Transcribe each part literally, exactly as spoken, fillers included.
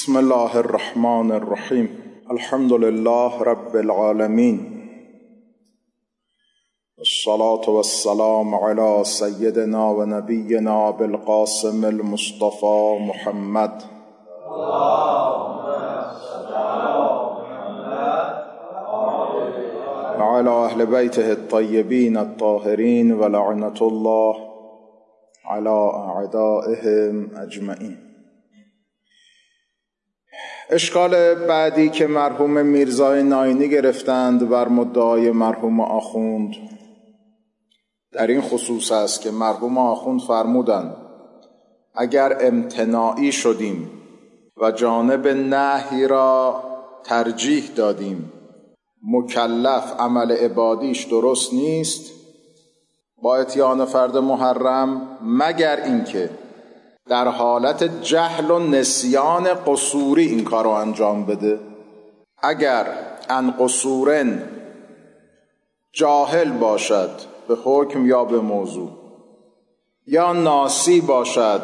بسم الله الرحمن الرحیم. الحمد لله رب العالمین، الصلاة والسلام علی سیدنا و نبینا بالقاسم المصطفى محمد و علی اهل بیته الطیبین الطاهرین و لعنة الله علی اعدائهم اجمعین. اشکال بعدی که مرحوم میرزای ناینی گرفتند بر مدعای مرحوم آخوند در این خصوص است که مرحوم آخوند فرمودند اگر امتناعی شدیم و جانب نهی را ترجیح دادیم، مکلف عمل عبادیش درست نیست با اتیان فرد محرم، مگر اینکه در حالت جهل و نسیان قصوری این کار رو انجام بده. اگر ان قصورن جاهل باشد به حکم یا به موضوع، یا ناسی باشد،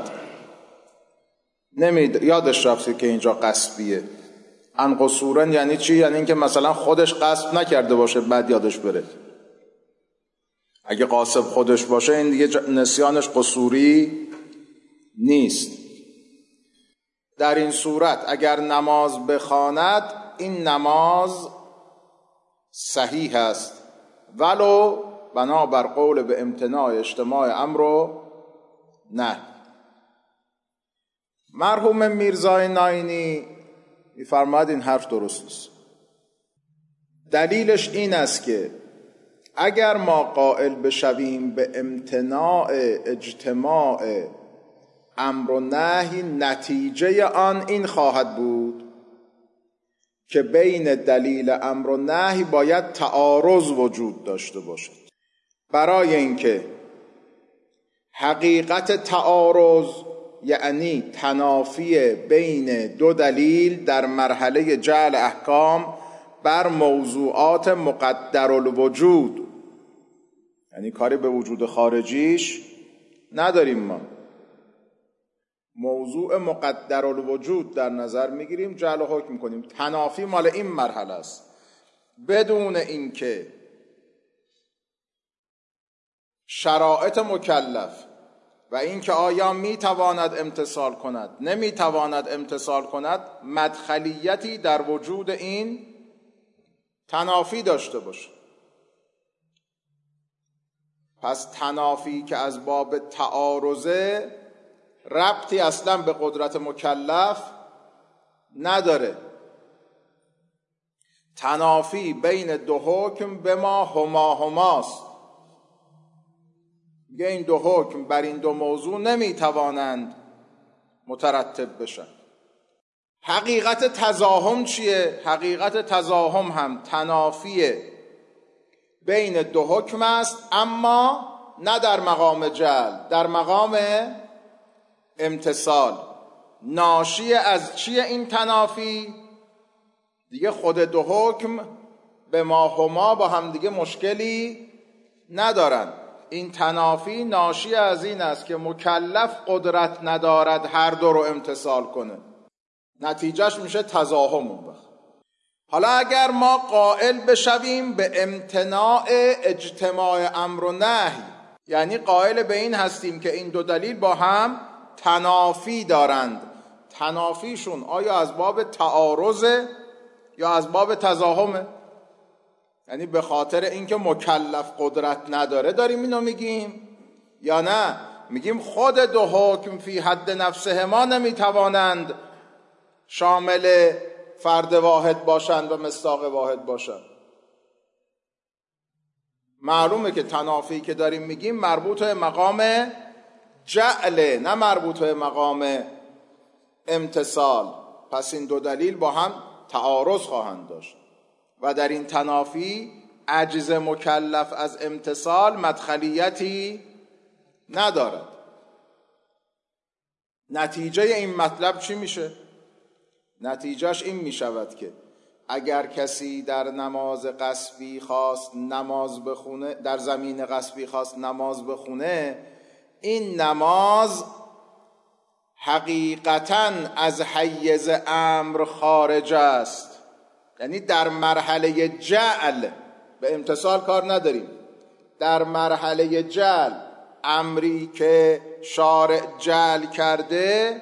نمید یادش رفته که اینجا قصبیه. ان قصورن یعنی چی؟ یعنی اینکه مثلا خودش قصب نکرده باشه بعد یادش بره. اگه قاصب خودش باشه این دیگه نسیانش قصوری نیست. در این صورت اگر نماز بخواند این نماز صحیح است، ولو بنابر قول به امتناع اجتماع امر و نه. مرحوم میرزای ناینی می‌فرماید این حرف درست نیست. دلیلش این است که اگر ما قائل بشویم به امتناع اجتماع امر و نهی، نتیجه آن این خواهد بود که بین دلیل امر و نهی باید تعارض وجود داشته باشد. برای اینکه حقیقت تعارض یعنی تنافی بین دو دلیل در مرحله جعل احکام بر موضوعات مقدر الوجود، یعنی کاری به وجود خارجیش نداریم، ما موضوع مقدر الوجود در نظر میگیریم، جعل و حکم کنیم. تنافی مال این مرحله است، بدون اینکه شرایط مکلف و اینکه آیا میتواند امتثال کند نمیتواند امتثال کند مدخلیتی در وجود این تنافی داشته باشه. پس تنافی که از باب تعارضه ربطی اصلا به قدرت مکلف نداره. تنافی بین دو حکم به ما هما هماست. میگه این دو حکم بر این دو موضوع نمیتوانند مترتب بشن. حقیقت تزاحم چیه؟ حقیقت تزاحم هم تنافی بین دو حکم است، اما نه در مقام جعل، در مقام امتثال. ناشی از چیه این تنافی؟ دیگه خود دو حکم به ما هما با هم دیگه مشکلی ندارن. این تنافی ناشی از این است که مکلف قدرت ندارد هر دو رو امتثال کنه، نتیجهش میشه تزاحم. اون وقت حالا اگر ما قائل بشویم به امتناع اجتماع امر و نهی، یعنی قائل به این هستیم که این دو دلیل با هم تنافی دارند، تنافیشون آیا از باب تعارضه یا از باب تزاحمه؟ یعنی به خاطر اینکه مکلف قدرت نداره داریم اینو میگیم، یا نه میگیم خود دو حکم فی حد نفسه ما نمیتوانند شامل فرد واحد باشند و مصداق واحد باشند. معلومه که تنافی که داریم میگیم مربوط به مقام جعل، نه مربوط به مقام امتثال. پس این دو دلیل با هم تعارض خواهند داشت و در این تنافی عجز مکلف از امتثال مدخلیتی ندارد. نتیجه این مطلب چی میشه؟ نتیجهش این میشود که اگر کسی در نماز غصبی خواست نماز بخونه، در زمین غصبی خواست نماز بخونه، این نماز حقیقتاً از حیز امر خارج است، یعنی در مرحله جعل به امتثال کار نداریم، در مرحله جعل امری که شارع جعل کرده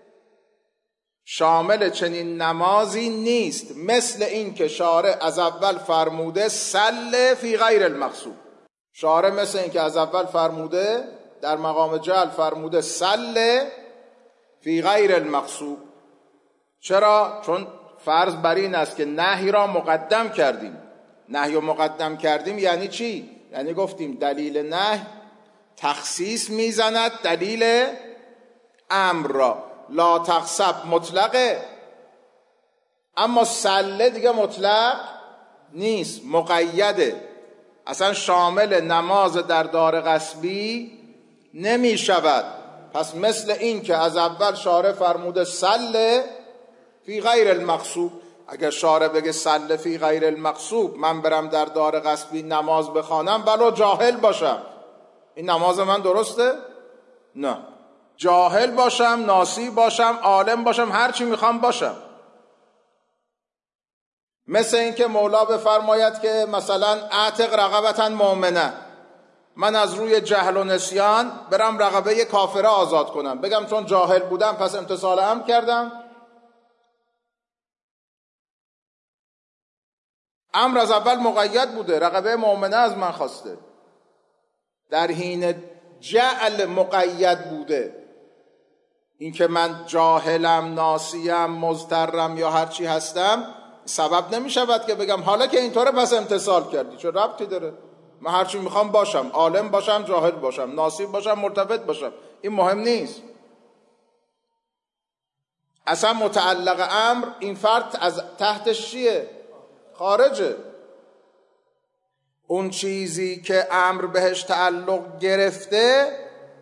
شامل چنین نمازی نیست، مثل این که شارع از اول فرموده سل فی غیر المقصود. شارع مثل این که از اول فرموده در مقام جعل فرموده سل فی غیر المقصود. چرا؟ چون فرض بر این است که نهی را مقدم کردیم. نهی را مقدم کردیم یعنی چی؟ یعنی گفتیم دلیل نهی تخصیص میزند دلیل امر را. لا تغصب مطلقه، اما سله دیگه مطلق نیست، مقیده، اصلا شامل نماز در دار غصبی نمی شود. پس مثل این که از اول شارع فرموده سله فی غیر المقصود، اگر شارع بگه سله فی غیر المقصود، من برم در دار غصبی نماز بخوانم ولو جاهل باشم، این نماز من درسته؟ نه. جاهل باشم، ناسی باشم، عالم باشم، هر چی میخوام باشم. مثل این که مولا بفرماید که مثلا اعتق رقبتا مؤمنه، من از روی جهل و نسیان برم رقبه کافره آزاد کنم، بگم چون جاهل بودم پس امتثال امر کردم؟ امر از اول مقید بوده، رقبه مؤمنه از من خواسته، در حین جعل مقید بوده. این که من جاهلم، ناسیم، مضطرم یا هر چی هستم سبب نمی شود که بگم حالا که اینطوره پس امتثال کردی. چه ربطی داره؟ من هر چی میخوام باشم، عالم باشم، جاهل باشم، ناسی باشم، مرتبط باشم، این مهم نیست. اصلا متعلق امر این فرد از تحتش چیه؟ خارجه. اون چیزی که امر بهش تعلق گرفته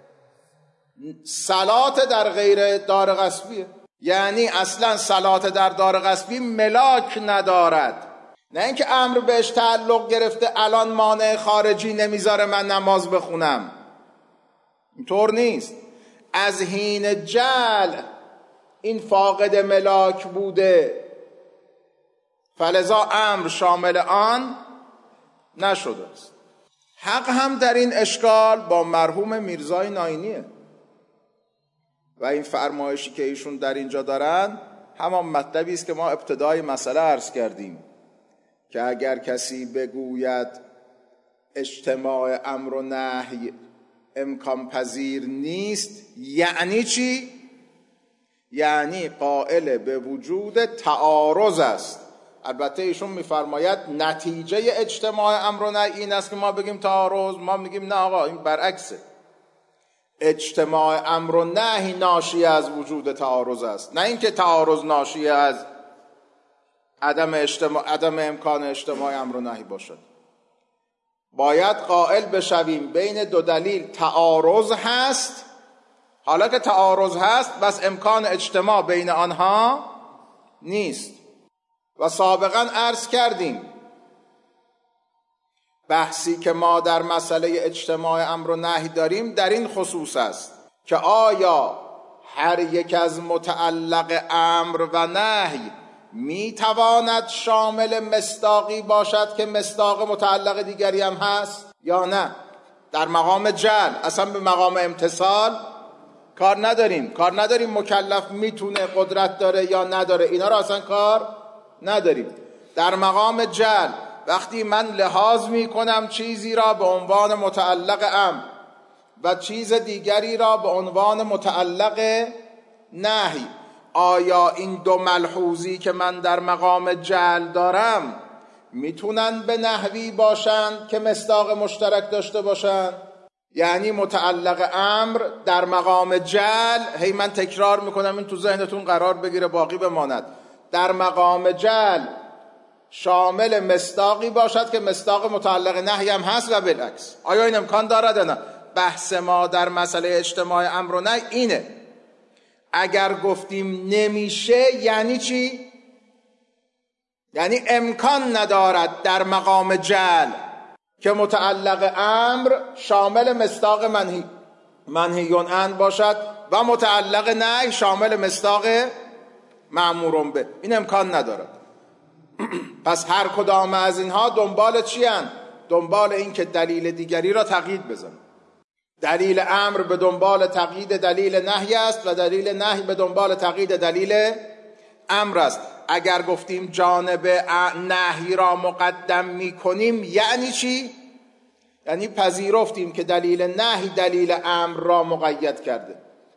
صلات در غیر دار غصبیه، یعنی اصلا صلات در دار غصبی ملاک ندارد. نه اینکه امر بهش تعلق گرفته الان مانع خارجی نمیذاره من نماز بخونم، اینطور نیست. از حین جعل این فاقد ملاک بوده، فلذا امر شامل آن نشده است. حق هم در این اشکال با مرحوم میرزای ناینیه و این فرمایشی که ایشون در اینجا دارن همان مطلبی است که ما ابتدای مسئله عرض کردیم که اگر کسی بگوید اجتماع امر و نهی امکان پذیر نیست، یعنی چی؟ یعنی قائل به وجود تعارض است. البته ایشون میفرماید نتیجه اجتماع امر و نهی این است که ما بگیم تعارض، ما میگیم نه آقا این برعکسه. اجتماع امر و نهی ناشی از وجود تعارض است، نه اینکه تعارض ناشی از عدم اجتماع عدم امکان اجتماع امر و نهی باشد. باید قائل بشویم بین دو دلیل تعارض هست، حالا که تعارض هست بس امکان اجتماع بین آنها نیست. و سابقا عرض کردیم بحثی که ما در مسئله اجتماع امر و نهی داریم در این خصوص است که آیا هر یک از متعلق امر و نهی می تواند شامل مصداقی باشد که مصداق متعلق دیگری هم هست یا نه؟ در مقام جعل اصلا به مقام امتثال کار نداریم، کار نداریم مکلف میتونه قدرت داره یا نداره، اینا را اصلا کار نداریم. در مقام جعل وقتی من لحاظ می کنم چیزی را به عنوان متعلق امر و چیز دیگری را به عنوان متعلق نهی، آیا این دو ملحوظی که من در مقام جعل دارم میتونن به نحوی باشند که مصداق مشترک داشته باشند؟ یعنی متعلق امر در مقام جعل، هی من تکرار میکنم این تو ذهنتون قرار بگیره باقی بماند، در مقام جعل شامل مصداقی باشد که مصداق متعلق نهی هم هست و بالعکس. آیا این امکان دارد نه؟ بحث ما در مسئله اجتماع امر و نهی اینه. اگر گفتیم نمیشه یعنی چی؟ یعنی امکان ندارد در مقام جعل که متعلق امر شامل مصداق منهی منهیون عنه باشد و متعلق نهی شامل مصداق مأمور به. این امکان ندارد. پس هر کدام از اینها دنبال چی هستند؟ دنبال این که دلیل دیگری را تقیید بزن. دلیل امر به دنبال تقیید دلیل نهی است و دلیل نهی به دنبال تقیید دلیل امر است. اگر گفتیم جانب نهی را مقدم می کنیم یعنی چی؟ یعنی پذیرفتیم که دلیل نهی دلیل امر را مقید کرده.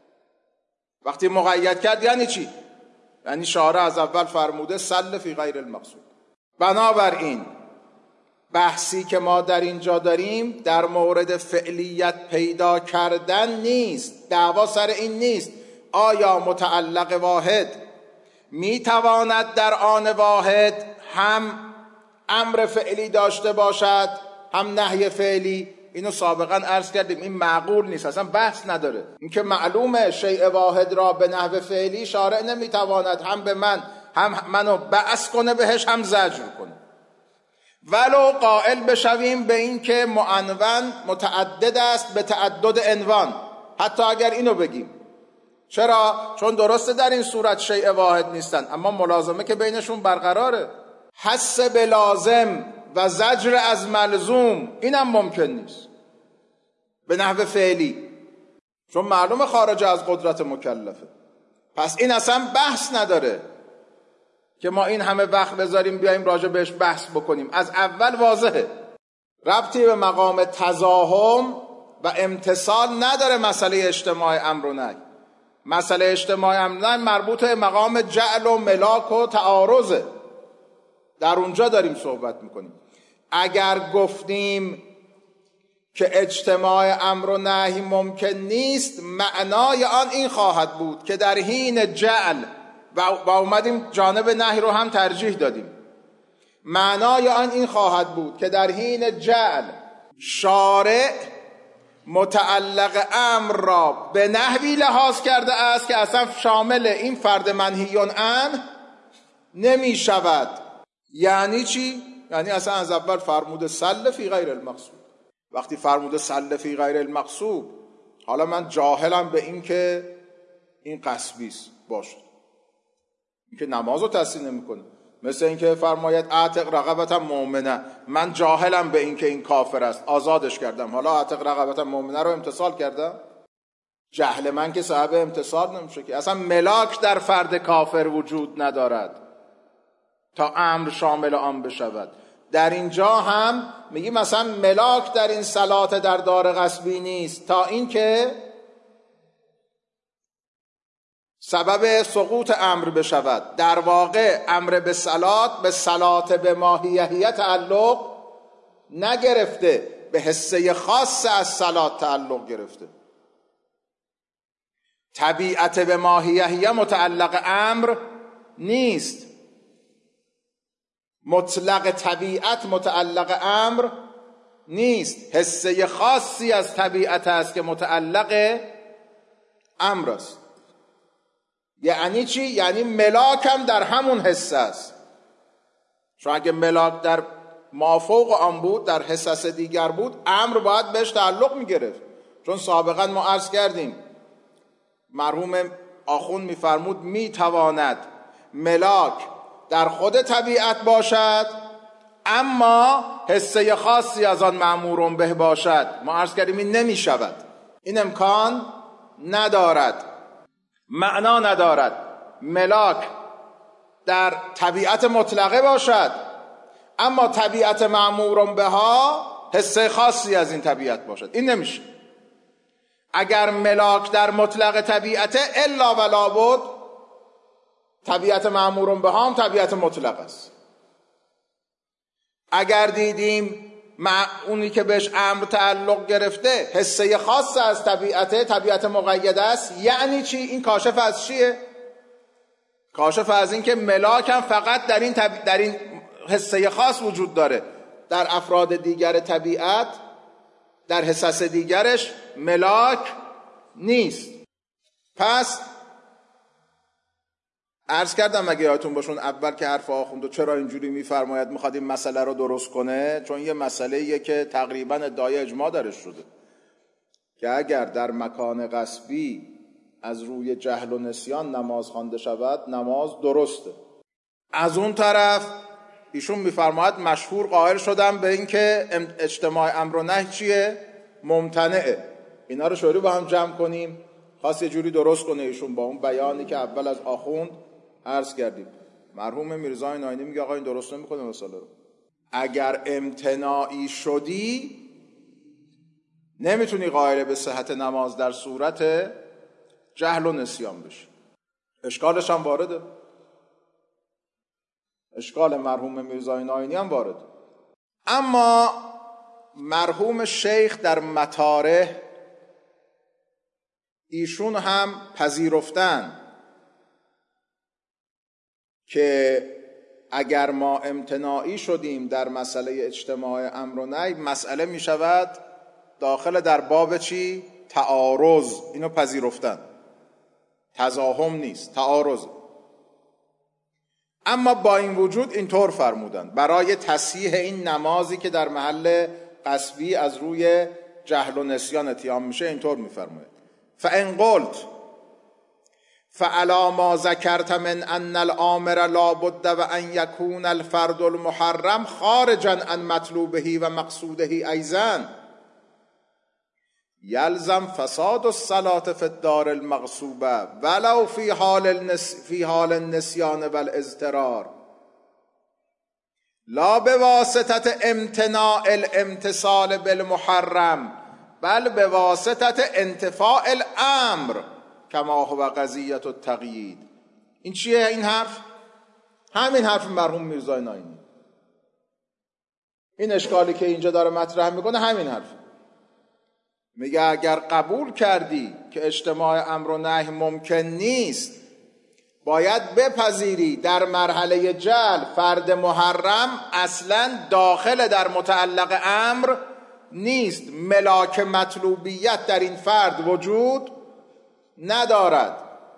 وقتی مقید کرد یعنی چی؟ یعنی شارع از اول فرموده سل فی غیر المقصود. بنابراین بحثی که ما در اینجا داریم در مورد فعلیت پیدا کردن نیست. دعوا سر این نیست آیا متعلق واحد میتواند در آن واحد هم امر فعلی داشته باشد هم نهی فعلی. اینو سابقا عرض کردیم، این معقول نیست، اصلا بحث نداره. این که معلومه شیء واحد را به نحو فعلی شارع نمیتواند هم به من هم منو بعث کنه بهش هم زجر کنه. ولو قائل بشویم به این که معنون متعدد است به تعدد عنوان، حتی اگر اینو بگیم. چرا؟ چون درسته در این صورت شیء واحد نیستن، اما ملازمه که بینشون برقراره. حس به لازم و زجر از ملزوم اینم ممکن نیست به نحو فعلی، چون معلومه خارج از قدرت مکلفه. پس این اصلا بحث نداره که ما این همه وقت بذاریم بیایم راجع بهش بحث بکنیم. از اول واضحه، ربطی به مقام تزاحم و امتصال نداره. مسئله اجتماع امر و نهی، مسئله اجتماع امر و نهی مربوط به مقام جعل و ملاک و تعارضه، در اونجا داریم صحبت میکنیم. اگر گفتیم که اجتماع امر و نهی ممکن نیست، معنای آن این خواهد بود که در حین جعل و اومدیم جانب نهی رو هم ترجیح دادیم، معنای آن این خواهد بود که در حین جعل شارع متعلق امر را به نحوی لحاظ کرده است که اصلا شامل این فرد منهیون عنه نمی شود. یعنی چی؟ یعنی اصلا از اول فرموده سل فی غیر المقصود. وقتی فرموده سل فی غیر المقصود، حالا من جاهلم به این که این قصبیست باشه، این که نمازو تصحیح نمیکنه. مثل این که فرماید اعتق رقبتا مؤمنه، من جاهلم به این که این کافر است، آزادش کردم، حالا اعتق رقبتا مؤمنه رو امتثال کردم. جهل من که صاحب امتثال نمیشه که. اصلا ملاک در فرد کافر وجود ندارد تا امر شامل آن بشود. در اینجا هم میگی مثلا ملاک در این صلات در دار غصبی نیست تا این که سبب سقوط امر بشود. در واقع امر به صلات به صلات به ماهیهیه تعلق نگرفته، به حصه خاص از صلات تعلق گرفته. طبیعت به ماهیهیه متعلق امر نیست، مطلق طبیعت متعلق امر نیست، حصه خاصی از طبیعت است که متعلق امر است. یعنی چی؟ یعنی ملاک هم در همون حصه است. چون اگه ملاک در مافوق آن بود، در حصص دیگر بود، امر باید بهش تعلق میگرفت. چون سابقا ما عرض کردیم مرحوم آخوند میفرمود میتواند ملاک در خود طبیعت باشد اما حصه خاصی از آن مأمور به باشد. ما عرض کردیم این نمی شود، این امکان ندارد، معنا ندارد. ملاک در طبیعت مطلقه باشد اما طبیعت مأمور بها حصه خاصی از این طبیعت باشد، این نمیشه. اگر ملاک در مطلق طبیعت الا ولا بود، طبیعت مأمور به هم طبیعت مطلق است. اگر دیدیم اونی که بهش امر تعلق گرفته حصه خاص از طبیعت طبیعت مقید است، یعنی چی؟ این کاشف از چیه؟ کاشف از این که ملاک هم فقط در این, طب... در این حصه خاص وجود داره، در افراد دیگر طبیعت در حصص دیگرش ملاک نیست. پس عرض کردم اگه یادتون باشون اول که حرف آخوند و چرا اینجوری میفرماید میخواد این مسئله رو درست کنه، چون یه مسئله‌ایه که تقریبا ادعای اجماع درش شده که اگر در مکان غصبی از روی جهل و نسیان نماز خوانده شود نماز درسته. از اون طرف ایشون میفرماید مشهور قائل شدن به این که اجتماع امر و نهی چیه؟ ممتنعه. اینا رو شوری با هم جمع کنیم، خواست یه جوری درست کنه ایشون با اون بیانی که اول از آخوند عرض کردیم. مرحوم میرزا ناینی میگه آقا این درست نمیکنه مسئله رو. اگر امتناعی شدی نمیتونی قائل به صحت نماز در صورت جهل و نسیان بشی. اشکالش هم وارده، اشکال مرحوم میرزا ناینی هم وارده. اما مرحوم شیخ در مطارح ایشون هم پذیرفتن که اگر ما امتناعی شدیم در مسئله اجتماع امر و نهی، مسئله می شود داخل در باب چی؟ تعارض. اینو پذیرفتن، تزاحم نیست، تعارض. اما با این وجود اینطور فرمودن برای تصحیح این نمازی که در محل قصبی از روی جهل و نسیان اتیام میشه، اینطور میفرماید: فان قلت فعلی ما ذکرت من ان الامر لا بد و ان یکون الفرد المحرم خارجا عن مطلوبه و مقصوده ایضا یلزم فساد الصلاة فی الدار المغصوبه ولو فی حال النس فی حال النسیان والاضطرار لا بواسطه امتناع الامتصال بالمحرم بل بواسطه انتفاع الامر کما هو قضیة التقیید. این چیه این حرف؟ همین حرف مرحوم میرزا ناینی. این اشکالی که اینجا داره مطرح میکنه همین حرف. میگه اگر قبول کردی که اجتماع امر و نهی ممکن نیست، باید بپذیری در مرحله جهل فرد محرم اصلا داخل در متعلق امر نیست، ملاک مطلوبیت در این فرد وجود ندارد.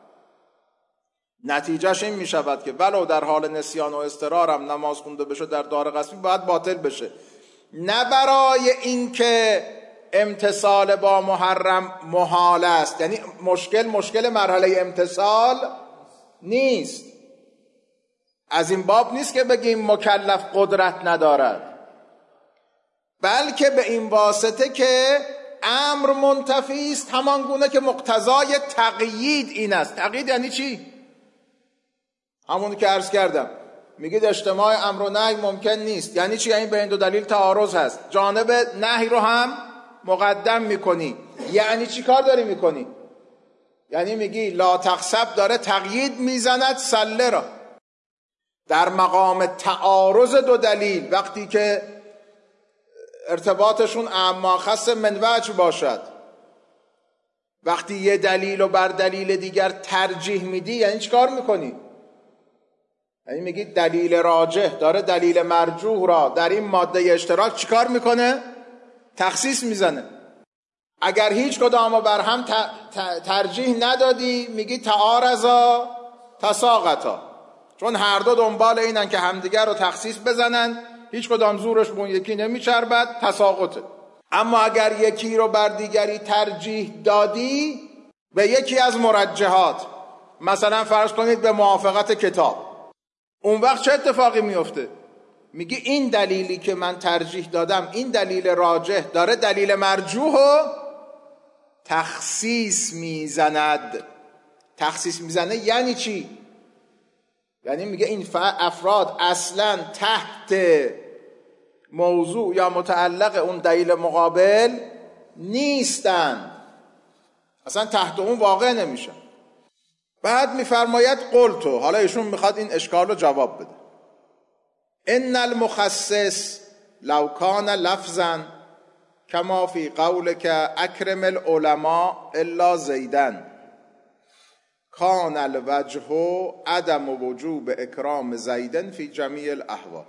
نتیجهش این می شود که ولو در حال نسیان و اضطرار هم نماز خونده بشه در دار قصبی باید باطل بشه، نه برای اینکه امتصال با محرم محال است. یعنی مشکل مشکل مرحله امتصال نیست. از این باب نیست که بگیم مکلف قدرت ندارد، بلکه به این واسطه که امر منتفی است، همان گونه که مقتضای تقیید این است. تقیید یعنی چی؟ همون که عرض کردم، میگید اجتماع امر و نهی ممکن نیست. یعنی چی؟ یعنی بین دو دلیل تعارض هست، جانب نهی رو هم مقدم میکنی. یعنی چی کار داری میکنی؟ یعنی میگی لا تخسب داره تقیید میزند سله را. در مقام تعارض دو دلیل، وقتی که ارتباطشون اعم خاص من وجه باشد، وقتی یه دلیل رو بر دلیل دیگر ترجیح میدی، یعنی چی کار میکنی؟ یعنی میگی دلیل راجح داره دلیل مرجوح را در این ماده اشتراک چی کار میکنه؟ تخصیص میزنه. اگر هیچ کدام بر هم ترجیح ندادی، میگی تعارضا تساقطا، چون هر دو دنبال اینن که همدیگر رو تخصیص بزنن، هیچ کدام زورش به اون یکی نمیچربد، تساقطه. اما اگر یکی رو بر دیگری ترجیح دادی به یکی از مرجحات، مثلا فرض کنید به موافقت کتاب، اون وقت چه اتفاقی میفته؟ میگی این دلیلی که من ترجیح دادم، این دلیل راجح داره دلیل مرجوح و تخصیص میزند. تخصیص میزنه یعنی چی؟ یعنی میگه این افراد اصلا تحت موضوع یا متعلق اون دلیل مقابل نیستن، اصلا تحت اون واقع نمیشن. بعد میفرماید قلتو، حالا ایشون میخواد این اشکال رو جواب بده: ان المخصص لو کان لفظا کما فی قولک اکرم العلماء الا زیدن کان الوجه عدم وجوب اکرام زیدن فی جمیع الاحوال.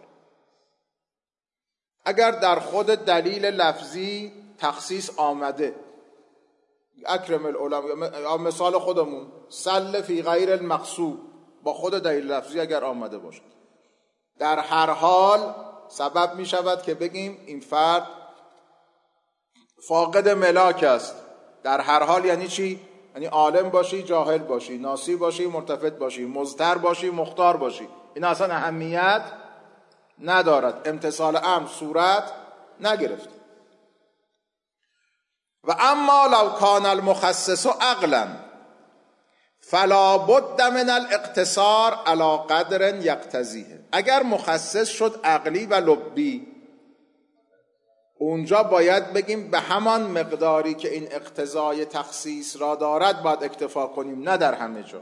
اگر در خود دلیل لفظی تخصیص آمده، اکرم العلماء، یا مثال خودمون سل فی غیر المقصود، با خود دلیل لفظی اگر آمده باشه، در هر حال سبب می شود که بگیم این فرد فاقد ملاک است. در هر حال یعنی چی؟ یعنی عالم باشی جاهل باشی، ناصی باشی مرتفع باشی، مضطر باشی مختار باشی، این اصلا اهمیت ندارد. امتثال امر صورت نگرفت. و اما لو کان المخصص عقلا فلا بد من الاقتصار علی قدر یقتضیه. اگر مخصص شد عقلی و لبی، اونجا باید بگیم به همان مقداری که این اقتضای تخصیص را دارد باید اکتفا کنیم، نه در همه جا.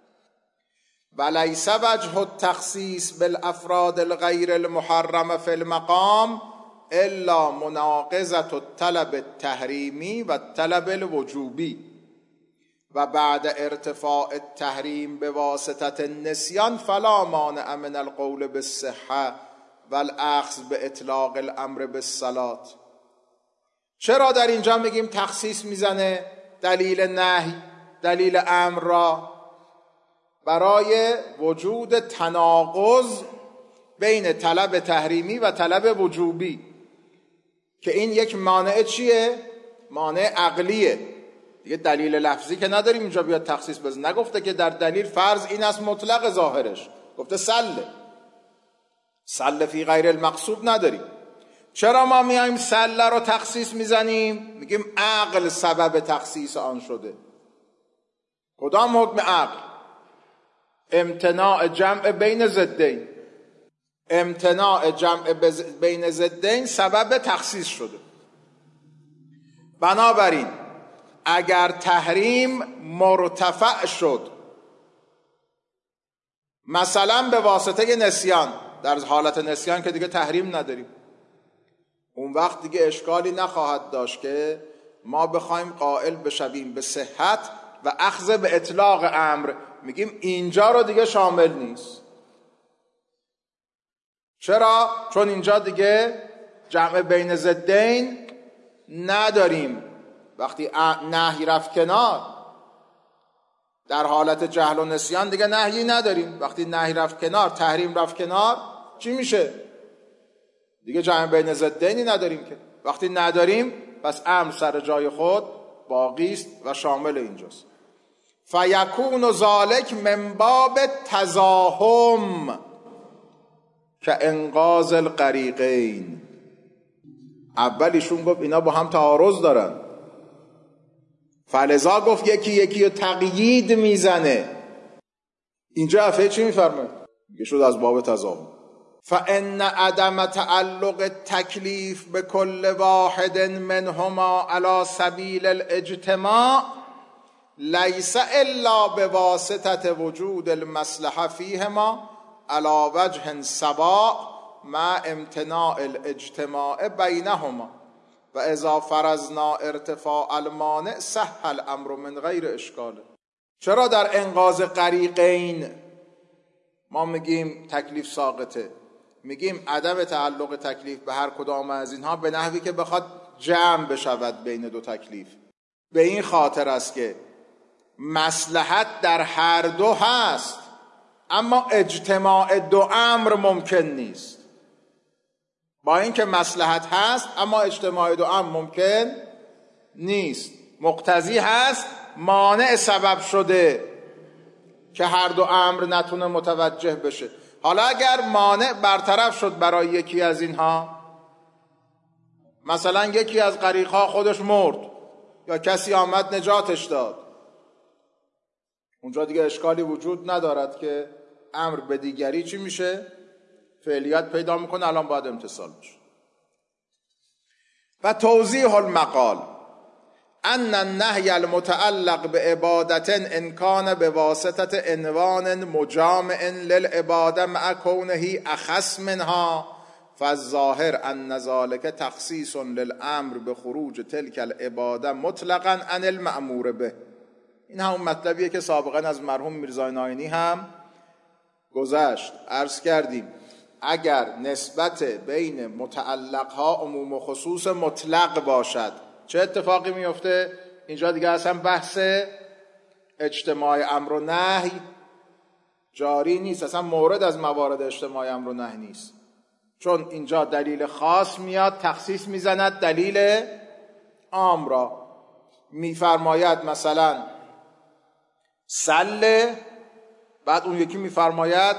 ولیس وجه التخصیص بالافراد الغیر المحرم فی المقام الا مناقضة الطلب التحریمی و الطلب الوجوبی و بعد ارتفاع التحریم بواسطة النسیان فلا مانع من القول بالصحة والاخذ باطلاق الامر بالصلاة. چرا در اینجا میگیم تخصیص میزنه دلیل نهی دلیل امر را؟ برای وجود تناقض بین طلب تحریمی و طلب وجوبی، که این یک مانع چیه؟ مانع عقلیه دیگه. دلیل لفظی که نداریم اینجا بیاد تخصیص بزن. نگفته که در دلیل فرض این است مطلق ظاهرش، گفته سله سله فی غیر المقصود نداریم. چرا ما میایم سله رو تخصیص میزنیم؟ میگیم عقل سبب تخصیص آن شده. کدام حکم عقل؟ امتناع جمع بین ضدین. امتناع جمع بین ضدین سبب تخصیص شده. بنابراین اگر تحریم مرتفع شد مثلا به واسطه نسیان، در حالت نسیان که دیگه تحریم نداریم، اون وقت دیگه اشکالی نخواهد داشت که ما بخوایم قائل بشویم به صحت و اخذ به اطلاق امر. میگیم اینجا رو دیگه شامل نیست. چرا؟ چون اینجا دیگه جمع بین ضدین نداریم. وقتی نهی رفت کنار، در حالت جهل و نسیان دیگه نهی نداریم. وقتی نهی رفت کنار، تحریم رفت کنار، چی میشه؟ دیگه جمع بین ضدینی نداریم که. وقتی نداریم پس امر سر جای خود باقی است و شامل اینجاست. فیکون ذالک من باب تزاحم که انقاذ الغریقین. اولیشون گفت اینا با هم تعارض دارن، فلذا گفت یکی یکی رو تقیید میزنه. اینجا افعه چی میفرمه؟ میگه شد از باب تزاحم. فان عدم تعلق التکلیف بكل واحد منهما على سبیل الاجتماع لیس الا بواسطه وجود المصلحه فیهما على وجه سواء مع امتناع الاجتماع بینهما و اذا فرضنا ارتفاع المانع صح الامر من غیر اشکال. چرا در انقاذ غریقین ما میگیم تکلیف ساقطه؟ میگیم عدم تعلق تکلیف به هر کدام از اینها به نحوی که بخواد جمع بشود بین دو تکلیف. به این خاطر است که مصلحت در هر دو هست، اما اجتماع دو امر ممکن نیست. با اینکه مصلحت هست اما اجتماع دو امر ممکن نیست. مقتضی هست، مانع سبب شده که هر دو امر نتونه متوجه بشه. حالا اگر مانع برطرف شد برای یکی از اینها، مثلا یکی از غریق‌ها خودش مرد یا کسی آمد نجاتش داد، اونجا دیگه اشکالی وجود ندارد که امر به دیگری چی میشه؟ فعلیت پیدا میکنه، الان باید امتثال بشه. و توضیح المقال ان النهی المتعلق بعبادت ان کان بواسطه عنوان مجامع للعباده مع کونه اخص منها فالظاهر ان ذلك تخصیص للامر بخروج تلك العباده مطلقا عن المأمور به. این همون مطلبیه که سابقا از مرحوم میرزا ناینی هم گذشت. عرض کردیم اگر نسبت بین متعلقها عموم و خصوص مطلق باشد چه اتفاقی میفته؟ اینجا دیگه اصلا بحث اجتماع امر و نهی جاری نیست، اصلا مورد از موارد اجتماع امر و نهی نیست، چون اینجا دلیل خاص میاد تخصیص میزند دلیل عام را. میفرماید مثلا سله، بعد اون یکی میفرماید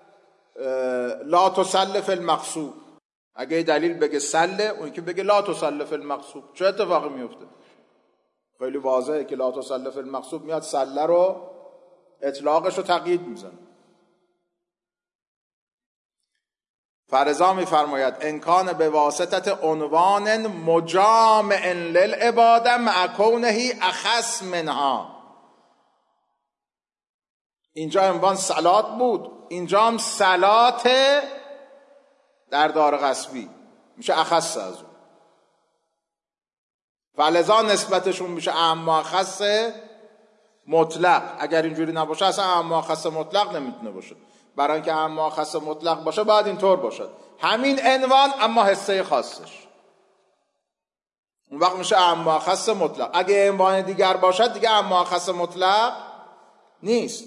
لا تسل فی المقصود. اگه دلیل بگه سله، اون یکی بگه لا تسل فی المقصود. چه اتفاقی میفته؟ خیلی واضحه که لا تسل فی المقصود میاد سله رو اطلاقش رو تقیید میزنه. فرضا میفرماید انکان به واسطت عنوان مجامع للعباده مع کونه اخص منها. اینجا عنوان صلات بود، اینجا هم صلات در دار غصبی میشه اخص از اون، فلذا نسبتشون میشه اعم و اخص مطلق. اگر اینجوری نباشه اصلا اعم و اخص مطلق نمیتونه باشه. برای اینکه اعم و اخص مطلق باشه باید اینطور باشد، همین عنوان اما حصه خاصش، اون وقت میشه اعم و اخص مطلق. اگه عنوان دیگر باشد دیگه اعم و اخص مطلق نیست.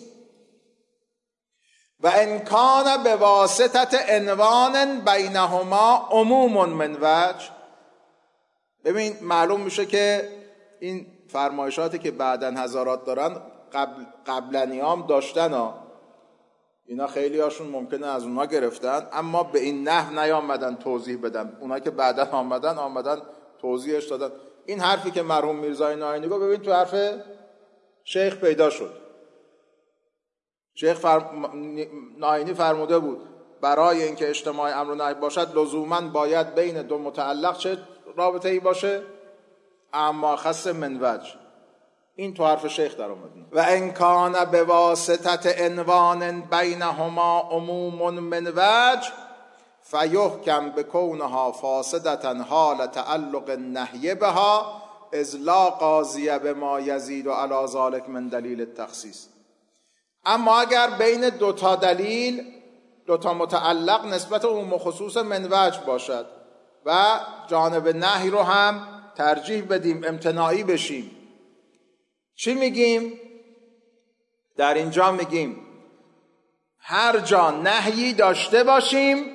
و انکان به واسطت عنوان بینهما عموم من وجه. ببین معلوم میشه که این فرمایشاتی که بعدن حضرات دارن قبل قبلنی هم داشتن ها. اینا خیلی هاشون ممکنه از اونا گرفتن، اما به این نحو نیامدن توضیح بدن. اونا که بعدن آمدن آمدن توضیحش دادن. این حرفی که مرحوم میرزای ناینی گفت ببین تو حرف شیخ پیدا شد. شیخ فرم... ناینی فرموده بود برای اینکه اجتماع امر و نهی باشد لزوما باید بین دو متعلق چه رابطه ای باشه؟ اما خاص من وجه. این تو حرف شیخ در اومد. و ان کان بواسطه عنوان بینهما عموم من وجه فیحکم بکونها فاسدة حال تعلق النهی بها اذ لا قاضی بما یزید علی ذلک من دلیل التخصیص. اما اگر بین دو تا دلیل، دو تا متعلق نسبت عموم و خصوص من وجه باشد و جانب نهی رو هم ترجیح بدیم، امتناعی بشیم، چی میگیم؟ در اینجا میگیم هر جا نهیی داشته باشیم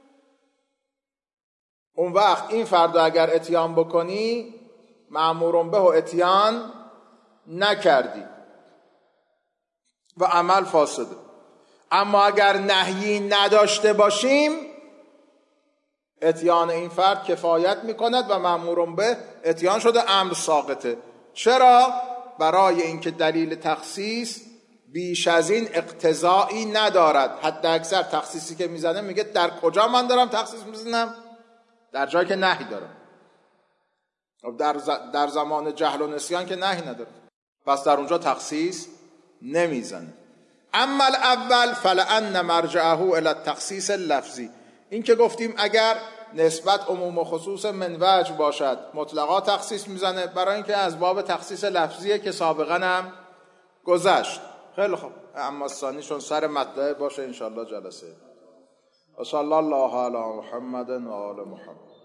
اون وقت این فرد اگر اتیان بکنی مأمورون به و اتیان نکردی و عمل فاسده. اما اگر نهیی نداشته باشیم اتیان این فرد کفایت میکند و مأمورون به اتیان شده، امر ساقطه. چرا؟ برای اینکه دلیل تخصیص بیش از این اقتضایی ندارد. حتی اکثر تخصیصی که میزنه میگه در کجا من دارم تخصیص میزنم؟ در جایی که نهی دارم. در, ز... در زمان جهل و نسیان که نهی نداره، پس در اونجا تخصیص نمیزنه. اما الاول فلان مرجعه الی التخصیص اللفظی. این که گفتیم اگر نسبت عموم و خصوص من وجه باشد مطلقا تخصیص میزنه، برای اینکه از باب تخصیص لفظیه که سابقا هم گذشت. خیلی خوب، اما ثانیشون سر مطلع باشه انشاءالله جلسه. و صلی الله علی محمد و آل محمد.